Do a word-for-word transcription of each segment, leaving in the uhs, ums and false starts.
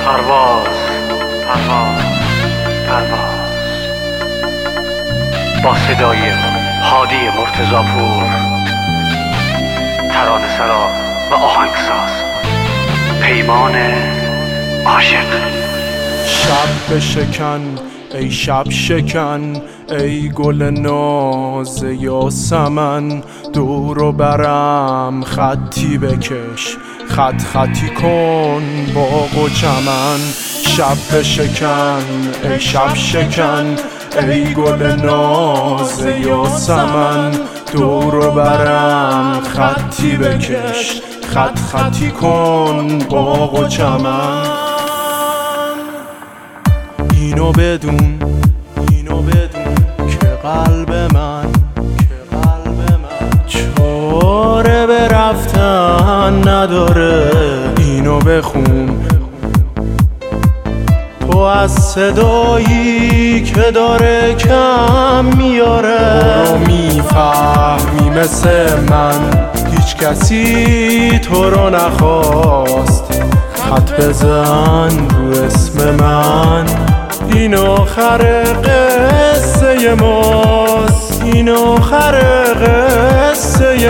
پرواز پرواز پرواز با صدای هادی مرتضاپور، ترانه سرا و آهنگساز پیمان عاشق. شب بشکن ای شب شکن، ای گل ناز یاسمن، دورو برم خطی بکش، خط خطی کن باغ و چمن. شب بشکن ای شب شکن، ای گل ناز یاسمن، دورو برم خطی بکش، خط خطی کن باغ و چمن. اینو بدون اینو بدون که قلب من که قلب من چاره به رفتن نداره. اینو بخون تو از صدایی که داره کم میاره. برو میفهمی مثل من هیچ کسی تو رو نخواست، خط بزن رو اسم من. این آخر قصه ماست، این آخر قصه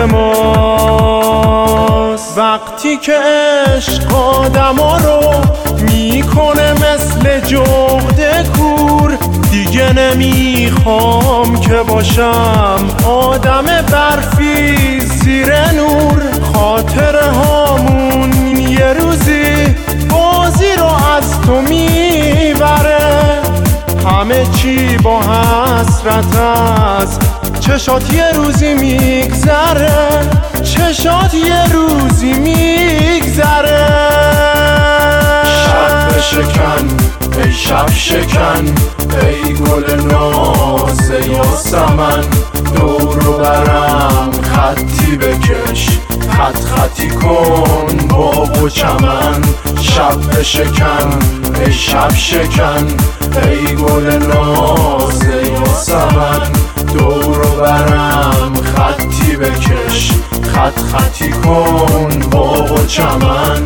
ماست. وقتی که عشق آدما رو میکنه مثل جغد کور، دیگه نمیخوام که باشم آدم برفی زیر نور. خاطره هامون یه روزی بازی رو از تو میبره، همه چی با حسرت است، چشات یه روزی میگذره، چشات یه روزی میگذره. شب بشکن ای شب شکن، ای گل ناز یاسمن، دورو برم خطی بکش، خط خطی کن باغ و چمن. شب بشکن ای شب شکن، ای گل ناز یاسمن، دورو برم خطی بکش، خط خطی کن باغ و چمن.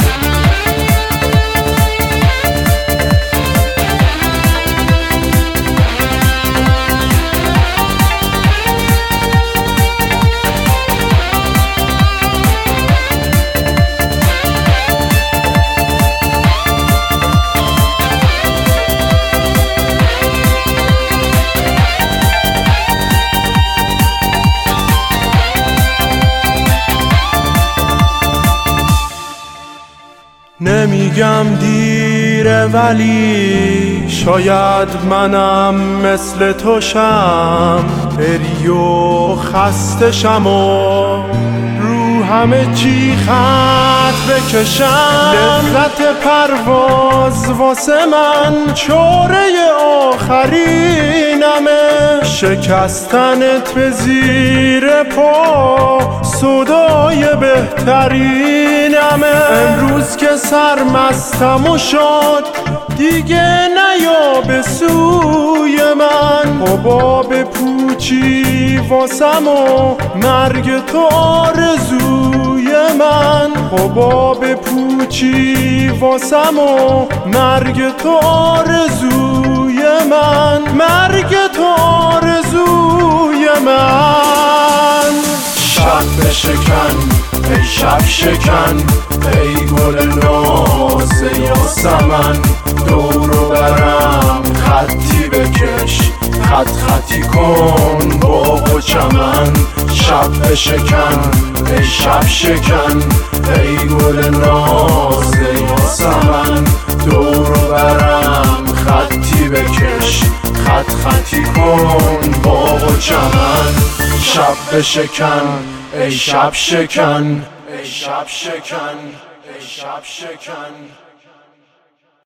نمیگم دیره ولی شاید منم مثل تو شم، بری و خسته شم و رو همه چی خط بکشم. لذت پرواز واسه من چاره آخرینمه، شکستنت به زیر پا صدای بهترینمه. امروز که سرمستم و شاد دیگه نیا به سوی من، حباب پوچی واسم و مرگ تو آرزوی من. حباب پوچی واسم و مرگ تو آرزوی من، مرگ تو آرزوی من. شب بشکن ای شب شکن، ای گل ناز یاسمن، دورو برم خطی بکش، خط خطی کن باغ و چمن. شب بشکن ای شب شکن، ای گل ناز یاسمن، دورو برم خطی بکش، خط خطی کن باغ و چمن. شب بشکن ای شب شکن، ای شب شکن، ای شب شکن.